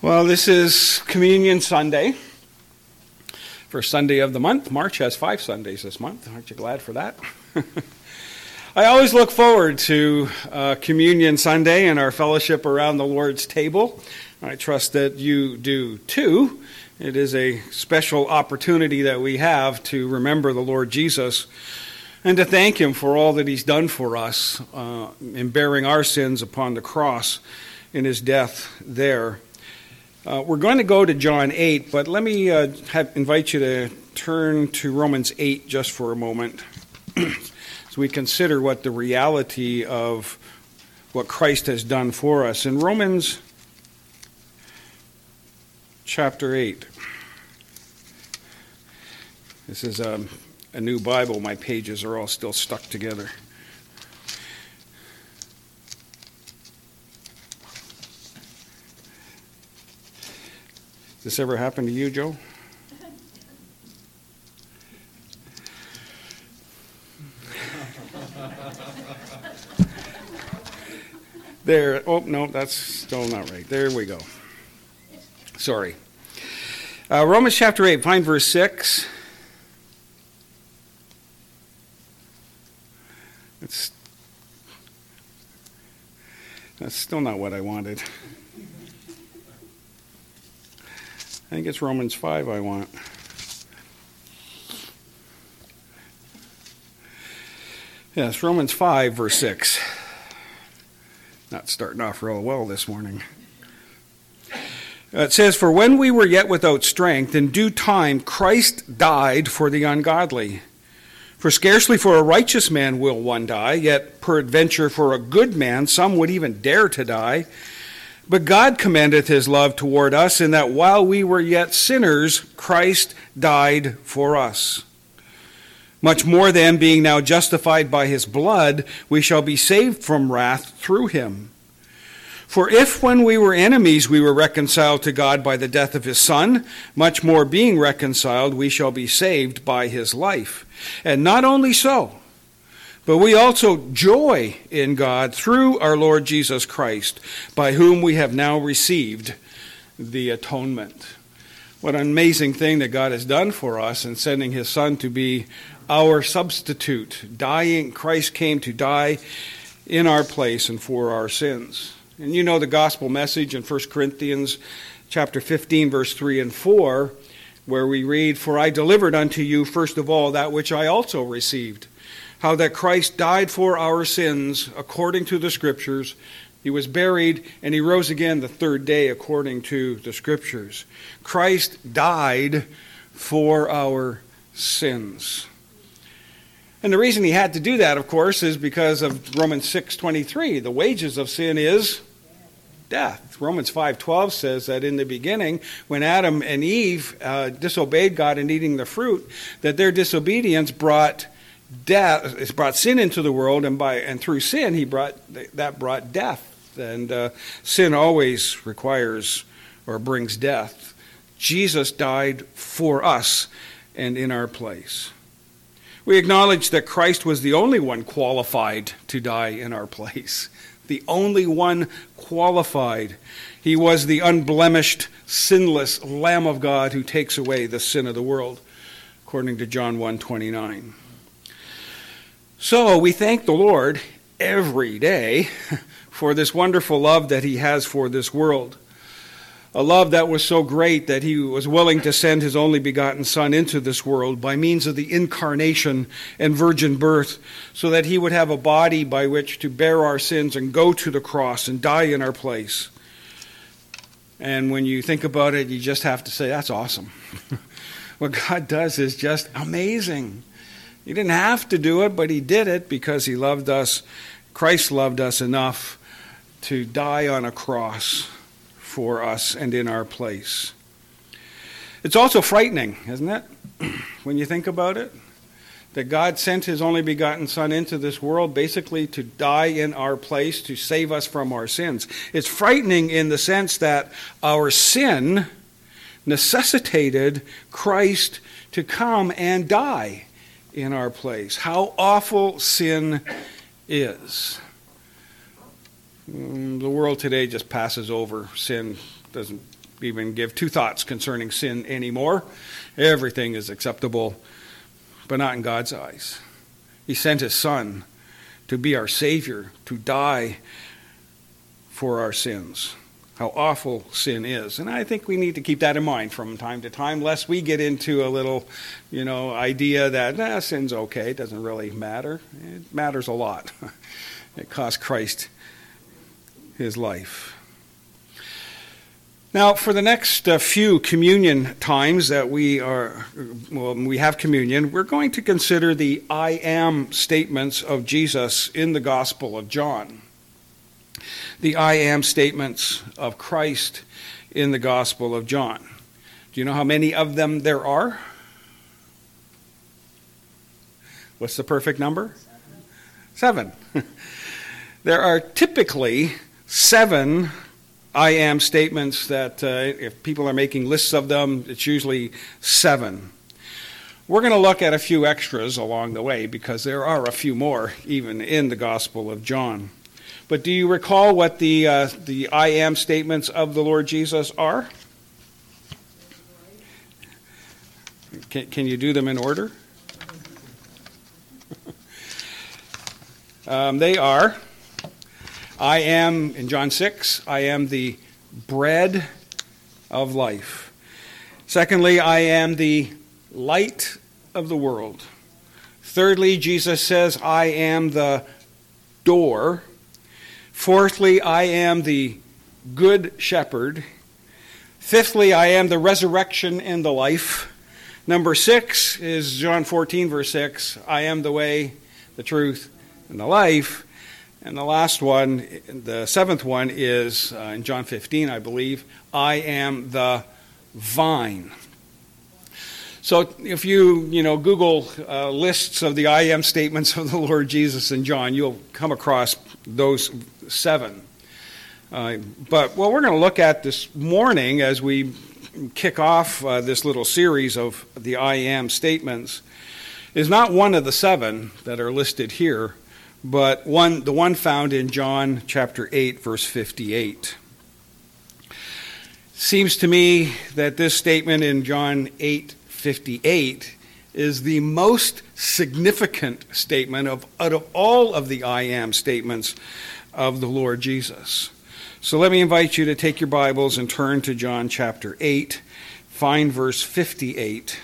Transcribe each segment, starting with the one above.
Well, this is Communion Sunday, first Sunday of the month. March has 5 Sundays this month. Aren't you glad for that? I always look forward to Communion Sunday and our fellowship around the Lord's table. I trust that you do too. It is a special opportunity that we have to remember the Lord Jesus and to thank Him for all that He's done for us in bearing our sins upon the cross in His death there. We're going to go to John 8, but let me invite you to turn to Romans 8 just for a moment as we consider what the reality of what Christ has done for us. In Romans chapter 8, this is a new Bible. My pages are all still stuck together. Does this ever happen to you, Joe? There. Oh, no, that's still not right. There we go. Sorry. Romans chapter 8, find verse 6. That's still not what I wanted. I think it's Romans 5 I want. Yes, Romans 5, verse 6. Not starting off real well this morning. It says, "For when we were yet without strength, in due time Christ died for the ungodly. For scarcely for a righteous man will one die, yet peradventure for a good man some would even dare to die. But God commendeth His love toward us, in that while we were yet sinners, Christ died for us. Much more then, being now justified by His blood, we shall be saved from wrath through Him. For if when we were enemies we were reconciled to God by the death of His Son, much more being reconciled we shall be saved by His life. And not only so, but we also joy in God through our Lord Jesus Christ, by whom we have now received the atonement." What an amazing thing that God has done for us in sending His Son to be our substitute. Christ came to die in our place and for our sins. And you know the gospel message in 1 Corinthians chapter 15, verse 3 and 4, where we read, "For I delivered unto you first of all that which I also received, how that Christ died for our sins according to the Scriptures. He was buried, and He rose again the third day according to the Scriptures." Christ died for our sins. And the reason He had to do that, of course, is because of Romans 6:23. The wages of sin is death. Romans 5:12 says that in the beginning, when Adam and Eve disobeyed God in eating the fruit, that their disobedience brought death. It's brought sin into the world, and through sin that brought death. And sin always requires or brings death. Jesus died for us and in our place. We acknowledge that Christ was the only one qualified to die in our place. The only one qualified. He was the unblemished, sinless Lamb of God who takes away the sin of the world, according to John 1:29. So we thank the Lord every day for this wonderful love that He has for this world. A love that was so great that He was willing to send His only begotten Son into this world by means of the incarnation and virgin birth, so that He would have a body by which to bear our sins and go to the cross and die in our place. And when you think about it, you just have to say, that's awesome. What God does is just amazing. He didn't have to do it, but He did it because He loved us. Christ loved us enough to die on a cross for us and in our place. It's also frightening, isn't it, when you think about it? That God sent His only begotten Son into this world basically to die in our place, to save us from our sins. It's frightening in the sense that our sin necessitated Christ to come and die in our place. How awful sin is. The world today just passes over sin, doesn't even give two thoughts concerning sin anymore. Everything is acceptable, but not in God's eyes. He sent his Son to be our Savior, to die for our sins. How awful sin is. And I think we need to keep that in mind from time to time, lest we get into a little, idea that sin's okay, it doesn't really matter. It matters a lot. It cost Christ his life. Now, for the next few communion times that we have communion, we're going to consider the I am statements of Jesus in the Gospel of John. The I am statements of Christ in the Gospel of John. Do you know how many of them there are? What's the perfect number? 7. There are typically 7 I am statements that if people are making lists of them, it's usually 7. We're going to look at a few extras along the way because there are a few more even in the Gospel of John. But do you recall what the I am statements of the Lord Jesus are? Can you do them in order? They are, I am, in John 6, I am the bread of life. Secondly, I am the light of the world. Thirdly, Jesus says, I am the door. Fourthly, I am the good shepherd. Fifthly, I am the resurrection and the life. Number 6 is John 14, verse 6. I am the way, the truth, and the life. And the last one, the 7th one, is in John 15, I believe. I am the vine. So if you Google lists of the I am statements of the Lord Jesus and John, you'll come across those 7. But what we're going to look at this morning as we kick off this little series of the I am statements is not one of the 7 that are listed here, but the one found in John chapter 8, verse 58. Seems to me that this statement in John 8:58 is the most significant statement out of all of the I am statements of the Lord Jesus. So let me invite you to take your Bibles and turn to John chapter 8, find verse 58.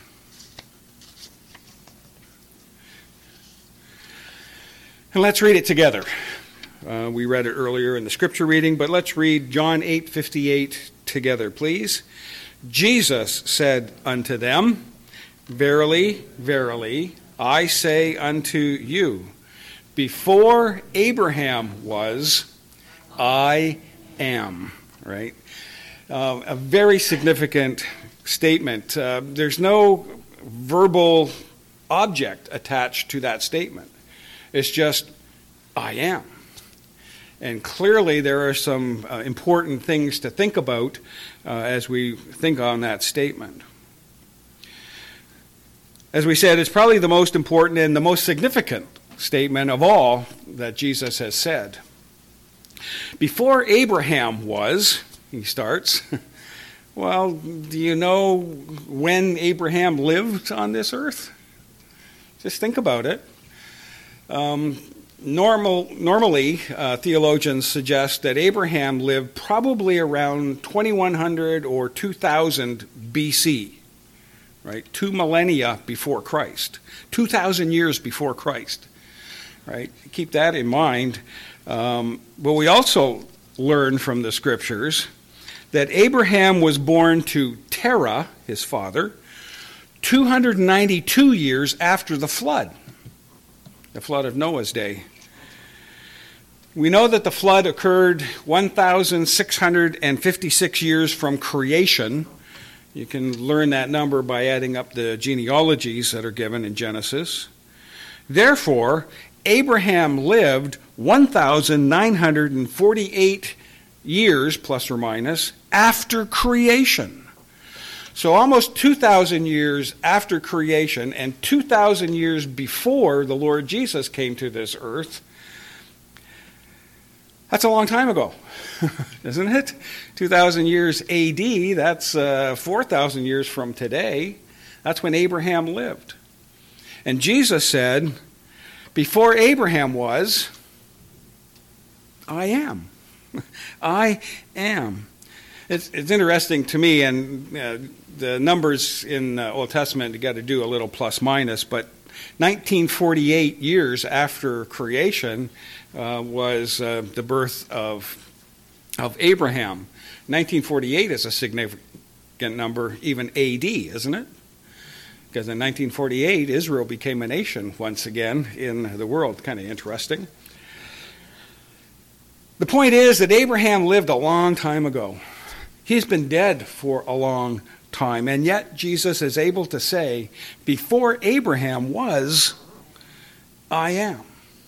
And let's read it together. We read it earlier in the scripture reading, but let's read John 8:58 together, please. Jesus said unto them, Verily, verily, I say unto you, before Abraham was, I am. Right? A very significant statement. There's no verbal object attached to that statement. It's just, I am. And clearly there are some important things to think about as we think on that statement. As we said, it's probably the most important and the most significant statement of all that Jesus has said. Before Abraham was, he starts, well, do you know when Abraham lived on this earth? Just think about it. Normally, theologians suggest that Abraham lived probably around 2100 or 2000 BC, right? 2 millennia before Christ, 2,000 years before Christ, right? Keep that in mind. But we also learn from the scriptures that Abraham was born to Terah, his father, 292 years after the flood of Noah's day. We know that the flood occurred 1,656 years from creation. You can learn that number by adding up the genealogies that are given in Genesis. Therefore, Abraham lived 1,948 years, plus or minus, after creation. So almost 2,000 years after creation and 2,000 years before the Lord Jesus came to this earth, That's a long time ago, isn't it? 2,000 years AD, that's 4,000 years from today. That's when Abraham lived. And Jesus said, before Abraham was, I am. I am. It's interesting to me, and the numbers in the Old Testament, you got to do a little plus minus, but 1948 years after creation was the birth of Abraham. 1948 is a significant number, even AD, isn't it? Because in 1948, Israel became a nation once again in the world. Kind of interesting. The point is that Abraham lived a long time ago. He's been dead for a long time, and yet Jesus is able to say, before Abraham was, I am.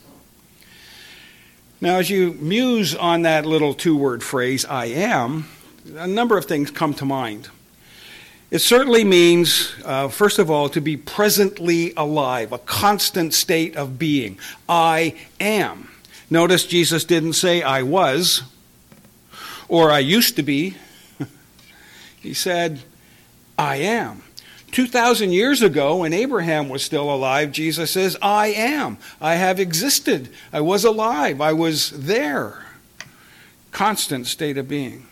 Now, as you muse on that little two-word phrase, I am, a number of things come to mind. It certainly means, first of all, to be presently alive, a constant state of being. I am. Notice Jesus didn't say I was, or I used to be. He said, I am. 2,000 years ago, when Abraham was still alive, Jesus says, I am. I have existed. I was alive. I was there. Constant state of being.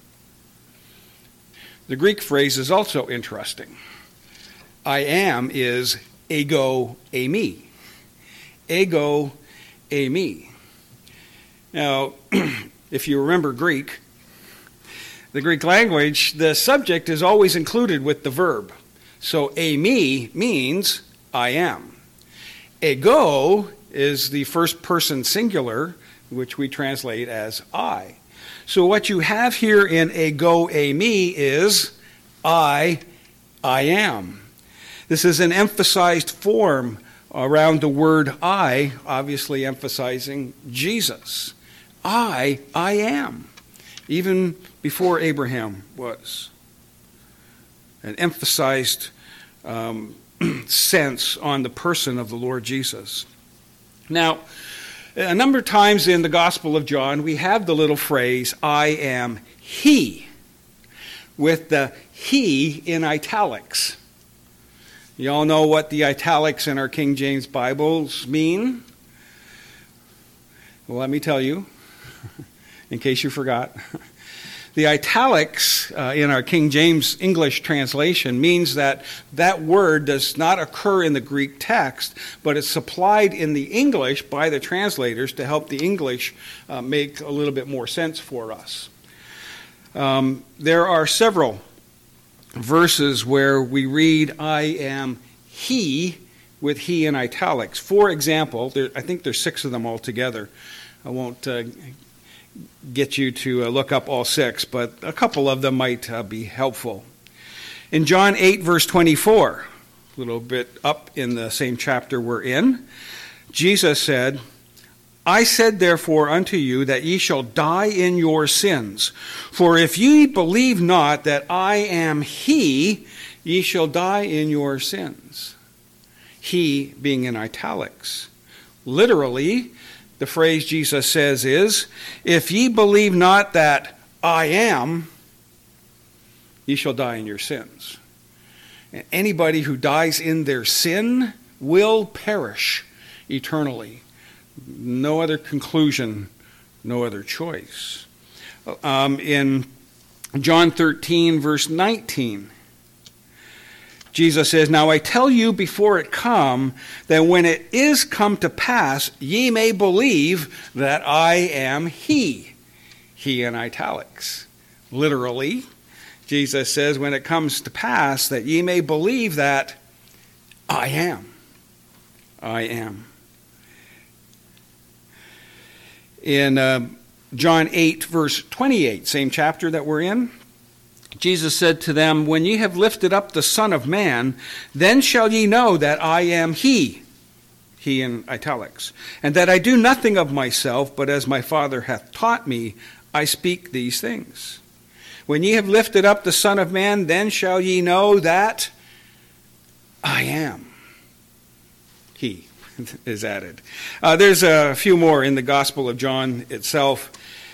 The Greek phrase is also interesting. I am is ego eimi. Ego eimi. Now, if you remember Greek, the Greek language, the subject is always included with the verb. So eimi means I am. Ego is the first person singular, which we translate as I. So what you have here in ego eimi is I am. This is an emphasized form around the word I, obviously emphasizing Jesus. I am. Even before Abraham was. An emphasized sense on the person of the Lord Jesus. Now, a number of times in the Gospel of John, we have the little phrase, I am He, with the He in italics. You all know what the italics in our King James Bibles mean? Well, let me tell you, in case you forgot. The italics in our King James English translation means that that word does not occur in the Greek text, but it's supplied in the English by the translators to help the English make a little bit more sense for us. There are several verses where we read, I am He, with He in italics. For example, I think there's 6 of them altogether. I won't get you to look up all 6, but a couple of them might be helpful. In John 8, verse 24, a little bit up in the same chapter we're in, Jesus said, I said therefore unto you that ye shall die in your sins. For if ye believe not that I am He, ye shall die in your sins. He being in italics. Literally, the phrase Jesus says is, if ye believe not that I am, ye shall die in your sins. And anybody who dies in their sin will perish eternally. No other conclusion, no other choice. In John 13, verse 19, Jesus says, Now I tell you before it come, that when it is come to pass, ye may believe that I am He. He in italics. Literally, Jesus says, when it comes to pass, that ye may believe that I am. I am. In John 8, verse 28, same chapter that we're in, Jesus said to them, When ye have lifted up the Son of Man, then shall ye know that I am He in italics, and that I do nothing of myself, but as my Father hath taught me, I speak these things. When ye have lifted up the Son of Man, then shall ye know that I am He. is added. There's a few more in the Gospel of John itself.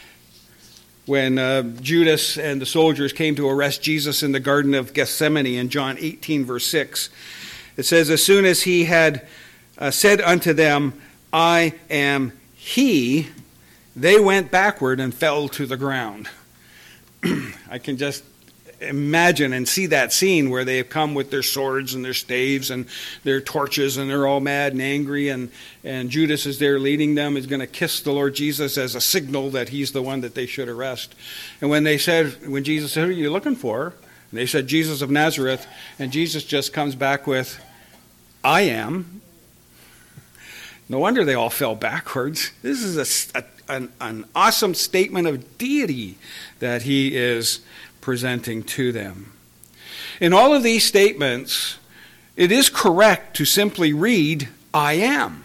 When Judas and the soldiers came to arrest Jesus in the Garden of Gethsemane in John 18, verse 6, it says, as soon as he had said unto them, I am he, they went backward and fell to the ground. I can just imagine and see that scene where they have come with their swords and their staves and their torches, and they're all mad and angry, and Judas is there leading them, is going to kiss the Lord Jesus as a signal that he's the one that they should arrest. And when Jesus said, who are you looking for? And they said, Jesus of Nazareth, and Jesus just comes back with, I am. No wonder they all fell backwards. This is an awesome statement of deity that he is presenting to them. In all of these statements, it is correct to simply read, I am.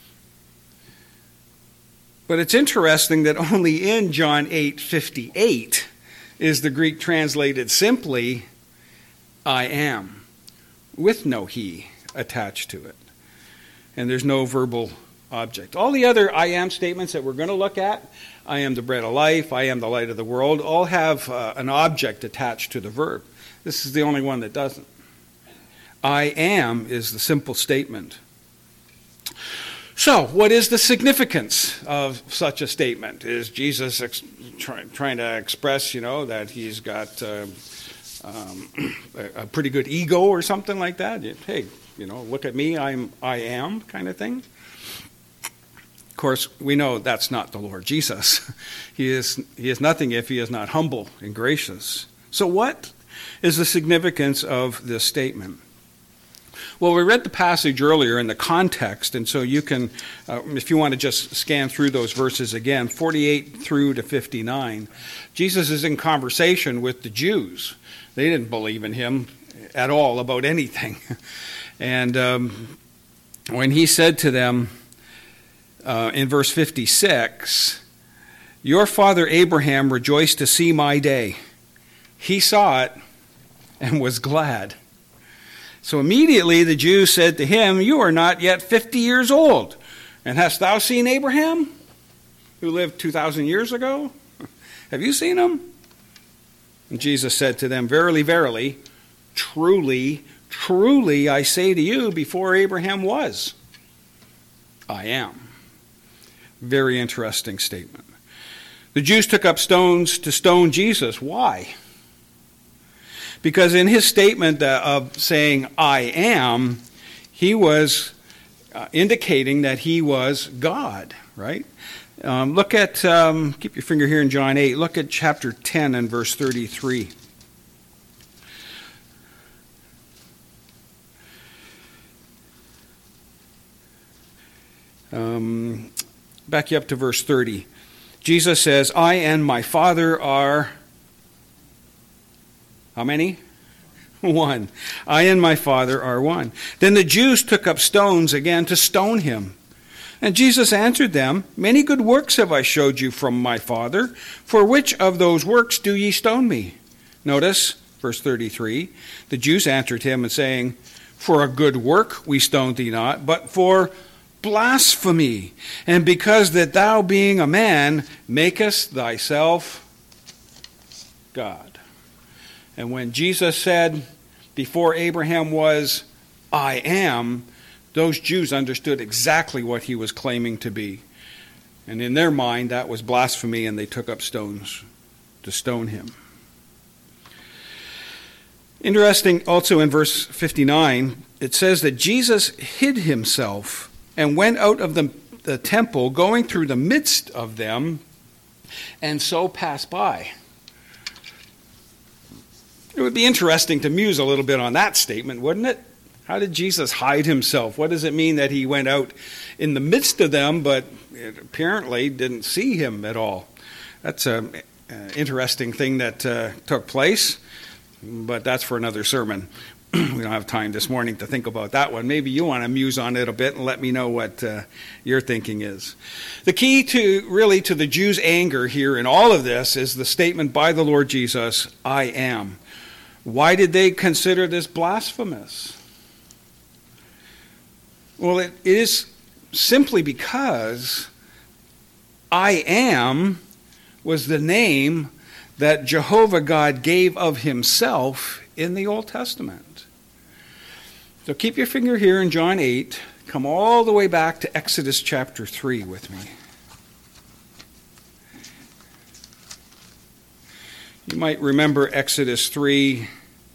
But it's interesting that only in John 8:58 is the Greek translated simply, I am, with no he attached to it. And there's no verbal object. All the other I am statements that we're going to look at, I am the bread of life, I am the light of the world, all have an object attached to the verb. This is the only one that doesn't. I am is the simple statement. So, what is the significance of such a statement? Is Jesus trying to express, that he's got a pretty good ego or something like that? Hey, look at me, I am kind of thing? Of course, we know that's not the Lord Jesus. He is nothing if he is not humble and gracious. So what is the significance of this statement? Well, we read the passage earlier in the context, and so you can, if you want to just scan through those verses again, 48 through to 59, Jesus is in conversation with the Jews. They didn't believe in him at all about anything. And when he said to them, in verse 56, your father Abraham rejoiced to see my day. He saw it and was glad. So immediately the Jews said to him, you are not yet 50 years old, and hast thou seen Abraham, who lived 2,000 years ago? Have you seen him? And Jesus said to them, verily, verily, truly, truly, I say to you, before Abraham was, I am. Very interesting statement. The Jews took up stones to stone Jesus. Why? Because in his statement of saying, I am, he was indicating that he was God, right? Look at, keep your finger here in John 8, look at chapter 10 and verse 33. Back you up to verse 30. Jesus says, I and my Father are, how many? One. I and my Father are one. Then the Jews took up stones again to stone him. And Jesus answered them, many good works have I showed you from my Father. For which of those works do ye stone me? Notice, verse 33, the Jews answered him and saying, for a good work we stoned thee not, but for blasphemy, and because that thou being a man makest thyself God. And when Jesus said, before Abraham was, I am, those Jews understood exactly what he was claiming to be. And in their mind, that was blasphemy, and they took up stones to stone him. Interesting also in verse 59, it says that Jesus hid himself and went out of the temple, going through the midst of them, and so passed by. It would be interesting to muse a little bit on that statement, wouldn't it? How did Jesus hide himself? What does it mean that he went out in the midst of them, but it apparently didn't see him at all? That's an interesting thing that took place, but that's for another sermon. We don't have time this morning to think about that one. Maybe you want to muse on it a bit and let me know what your thinking is. The key to the Jews' anger here in all of this is the statement by the Lord Jesus, I am. Why did they consider this blasphemous? Well, it is simply because I am was the name that Jehovah God gave of himself in the Old Testament. So keep your finger here in John 8. Come all the way back to Exodus chapter 3 with me. You might remember Exodus 3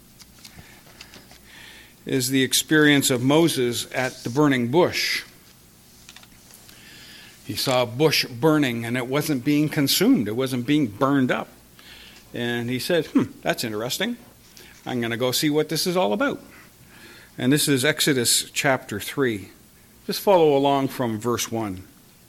is the experience of Moses at the burning bush. He saw a bush burning and it wasn't being consumed. It wasn't being burned up. And he said, that's interesting. I'm going to go see what this is all about. And this is Exodus chapter 3. Just follow along from verse 1.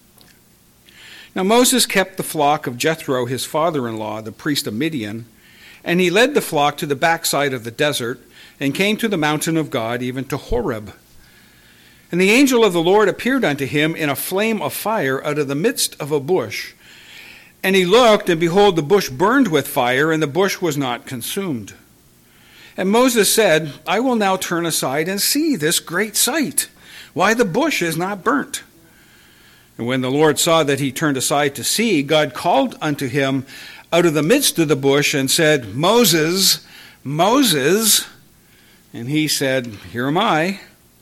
Now Moses kept the flock of Jethro, his father-in-law, the priest of Midian, and he led the flock to the backside of the desert and came to the mountain of God, even to Horeb. And the angel of the Lord appeared unto him in a flame of fire out of the midst of a bush. And he looked, and behold, the bush burned with fire, and the bush was not consumed. And Moses said, I will now turn aside and see this great sight, why the bush is not burnt. And when the Lord saw that he turned aside to see, God called unto him out of the midst of the bush and said, Moses, Moses. And he said, Here am I.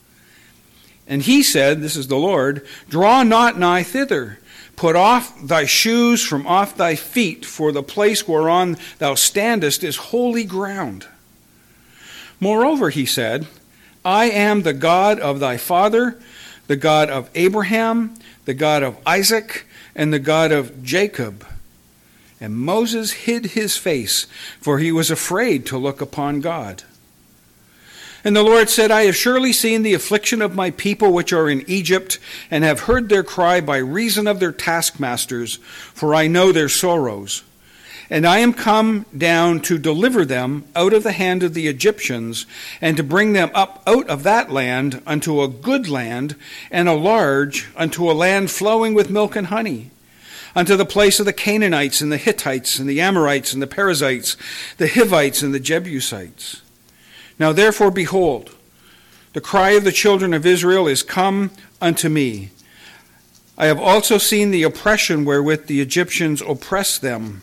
And he said, this is the Lord, Draw not nigh thither. Put off thy shoes from off thy feet, for the place whereon thou standest is holy ground. Moreover, he said, I am the God of thy father, the God of Abraham, the God of Isaac, and the God of Jacob. And Moses hid his face, for he was afraid to look upon God. And the Lord said, I have surely seen the affliction of my people which are in Egypt, and have heard their cry by reason of their taskmasters, for I know their sorrows. And I am come down to deliver them out of the hand of the Egyptians, and to bring them up out of that land unto a good land, and a large, unto a land flowing with milk and honey, unto the place of the Canaanites, and the Hittites, and the Amorites, and the Perizzites, the Hivites, and the Jebusites. Now therefore, behold, the cry of the children of Israel is come unto me. I have also seen the oppression wherewith the Egyptians oppress them.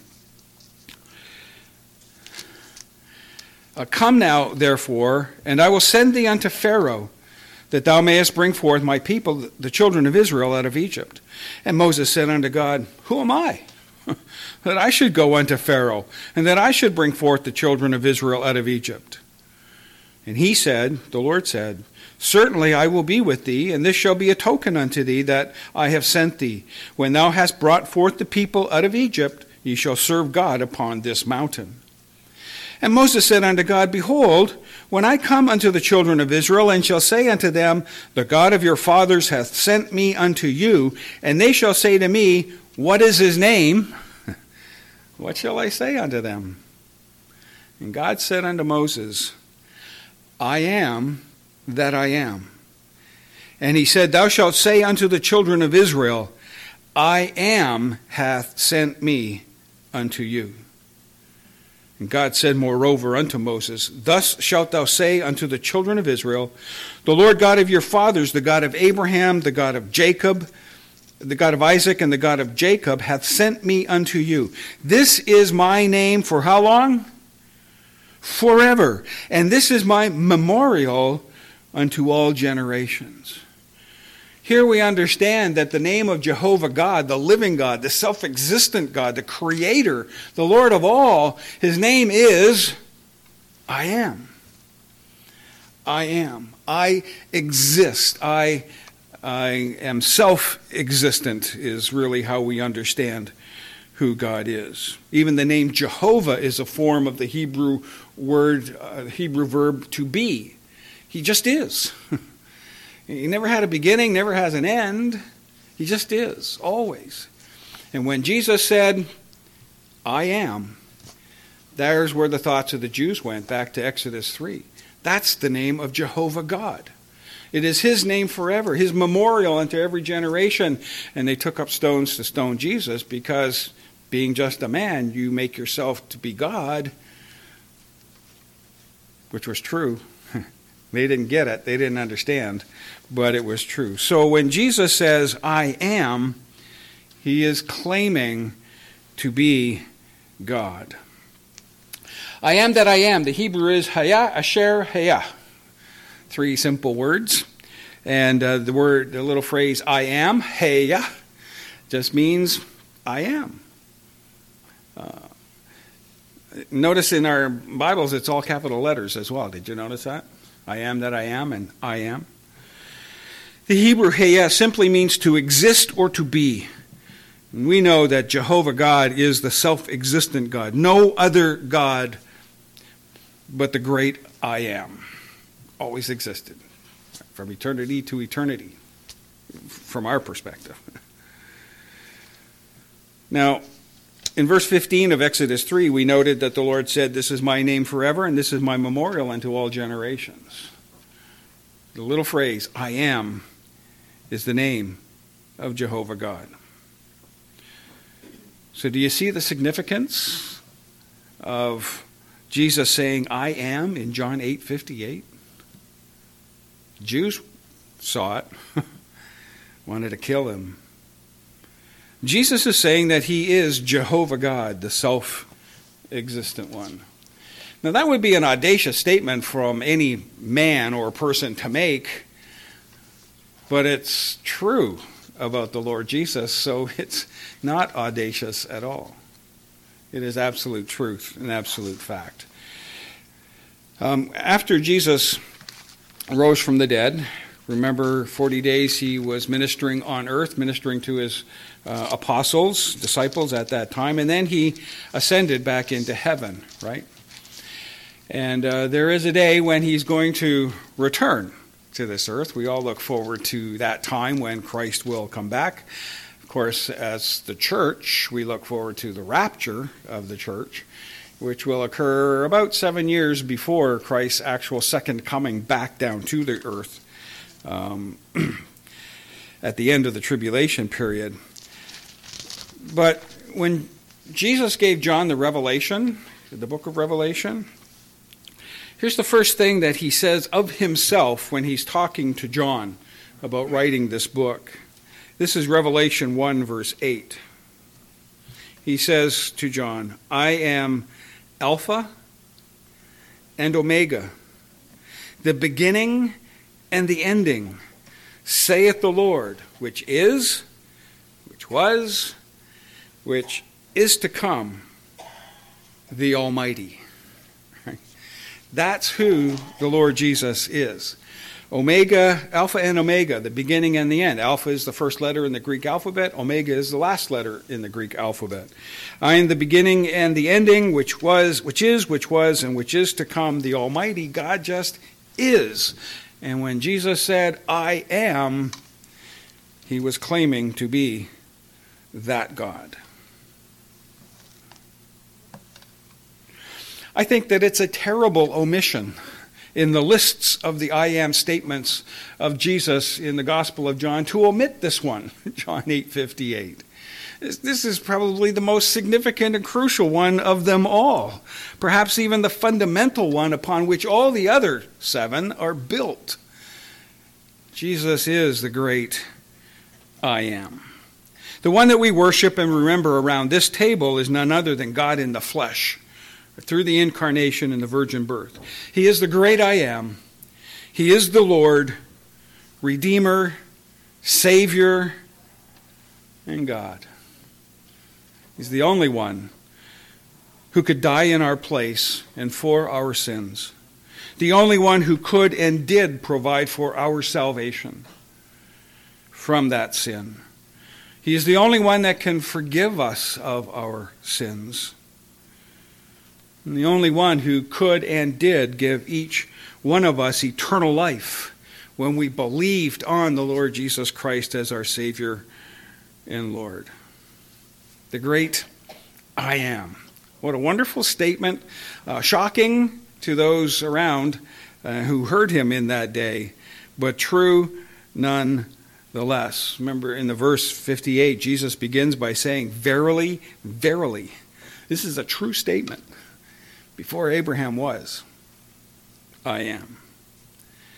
Come now, therefore, and I will send thee unto Pharaoh, that thou mayest bring forth my people, the children of Israel, out of Egypt. And Moses said unto God, Who am I, that I should go unto Pharaoh, and that I should bring forth the children of Israel out of Egypt? And he said, the Lord said, Certainly I will be with thee, and this shall be a token unto thee that I have sent thee. When thou hast brought forth the people out of Egypt, ye shall serve God upon this mountain. And Moses said unto God, Behold, when I come unto the children of Israel, and shall say unto them, The God of your fathers hath sent me unto you, and they shall say to me, What is his name? What shall I say unto them? And God said unto Moses, I am that I am. And he said, Thou shalt say unto the children of Israel, I am hath sent me unto you. And God said moreover unto Moses, Thus shalt thou say unto the children of Israel, The Lord God of your fathers, the God of Abraham, the God of Jacob, the God of Isaac, and the God of Jacob, hath sent me unto you. This is my name for how long? Forever. And this is my memorial unto all generations. Here we understand that the name of Jehovah God, the living God, the self-existent God, the Creator, the Lord of all, his name is I am. I am. I exist. I am self-existent is really how we understand who God is. Even the name Jehovah is a form of the Hebrew word, Hebrew verb to be. He just is. He never had a beginning, never has an end. He just is, always. And when Jesus said, I am, there's where the thoughts of the Jews went, back to Exodus 3. That's the name of Jehovah God. It is his name forever, his memorial unto every generation. And they took up stones to stone Jesus because, being just a man, you make yourself to be God, which was true. They didn't get it. They didn't understand, but it was true. So when Jesus says, I am, he is claiming to be God. I am that I am. The Hebrew is Haya, Asher, Haya. 3 simple words. And the little phrase, I am, Haya, just means I am. Notice in our Bibles it's all capital letters as well. Did you notice that? I am that I am and I am. The Hebrew Haya simply means to exist or to be. And we know that Jehovah God is the self-existent God. No other God but the great I am. Always existed. From eternity to eternity. From our perspective. Now, in verse 15 of Exodus 3, we noted that the Lord said, this is my name forever, and this is my memorial unto all generations. The little phrase, I am, is the name of Jehovah God. So do you see the significance of Jesus saying, I am, in John 8:58? Jews saw it, wanted to kill him. Jesus is saying that he is Jehovah God, the self-existent one. Now that would be an audacious statement from any man or person to make, but it's true about the Lord Jesus, so it's not audacious at all. It is absolute truth, an absolute fact. After Jesus rose from the dead, remember 40 days he was ministering on earth, ministering to his apostles, disciples at that time, and then he ascended back into heaven, right? And there is a day when he's going to return to this earth. We all look forward to that time when Christ will come back. Of course, as the church, we look forward to the rapture of the church, which will occur about 7 years before Christ's actual second coming back down to the earth at the end of the tribulation period. But when Jesus gave John the Revelation, the book of Revelation, here's the first thing that he says of himself when he's talking to John about writing this book. This is Revelation 1, verse 8. He says to John, I am Alpha and Omega, the beginning and the ending, saith the Lord, which is, which was, which is to come, the Almighty. That's who the Lord Jesus is. Omega, Alpha and Omega, the beginning and the end. Alpha is the first letter in the Greek alphabet. Omega is the last letter in the Greek alphabet. I am the beginning and the ending, which was, and which is to come, the Almighty. God just is. And when Jesus said, I am, he was claiming to be that God. I think that it's a terrible omission in the lists of the I am statements of Jesus in the Gospel of John to omit this one, John 8:58. This is probably the most significant and crucial one of them all, perhaps even the fundamental one upon which all the other 7 are built. Jesus is the great I am. The one that we worship and remember around this table is none other than God in the flesh, through the incarnation and the virgin birth. He is the great I am. He is the Lord, Redeemer, Savior, and God. He's the only one who could die in our place and for our sins. The only one who could and did provide for our salvation from that sin. He is the only one that can forgive us of our sins. And the only one who could and did give each one of us eternal life when we believed on the Lord Jesus Christ as our Savior and Lord. The great I am. What a wonderful statement. Shocking to those around who heard him in that day, but true nonetheless. Remember in the verse 58, Jesus begins by saying, verily, verily. This is a true statement. Before Abraham was, I am.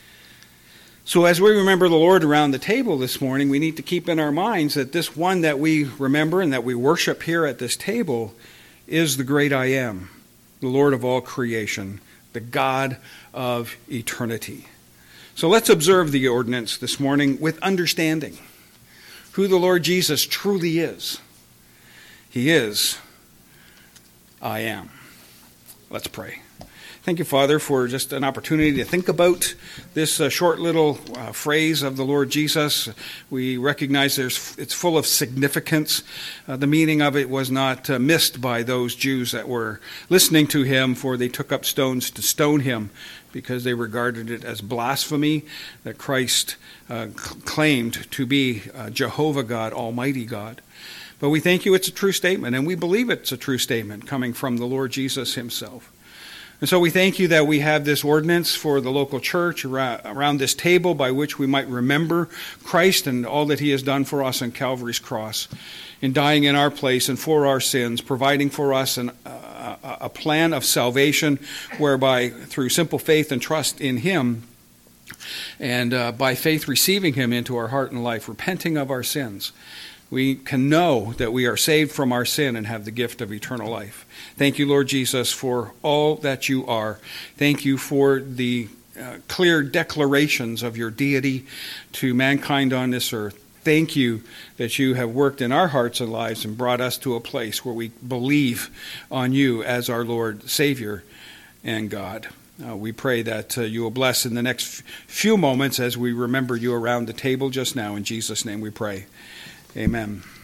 So as we remember the Lord around the table this morning, we need to keep in our minds that this one that we remember and that we worship here at this table is the great I Am, the Lord of all creation, the God of eternity. So let's observe the ordinance this morning with understanding who the Lord Jesus truly is. He is I Am. Let's pray. Thank you, Father, for just an opportunity to think about this short little phrase of the Lord Jesus. We recognize it's full of significance. The meaning of it was not missed by those Jews that were listening to him, for they took up stones to stone him because they regarded it as blasphemy that Christ claimed to be Jehovah God, Almighty God. But we thank you it's a true statement, and we believe it's a true statement coming from the Lord Jesus himself. And so we thank you that we have this ordinance for the local church around this table by which we might remember Christ and all that he has done for us on Calvary's cross, in dying in our place and for our sins, providing for us a plan of salvation whereby through simple faith and trust in him and by faith receiving him into our heart and life, repenting of our sins, we can know that we are saved from our sin and have the gift of eternal life. Thank you, Lord Jesus, for all that you are. Thank you for the clear declarations of your deity to mankind on this earth. Thank you that you have worked in our hearts and lives and brought us to a place where we believe on you as our Lord, Savior, and God. We pray that you will bless in the next few moments as we remember you around the table just now. In Jesus' name we pray. Amen.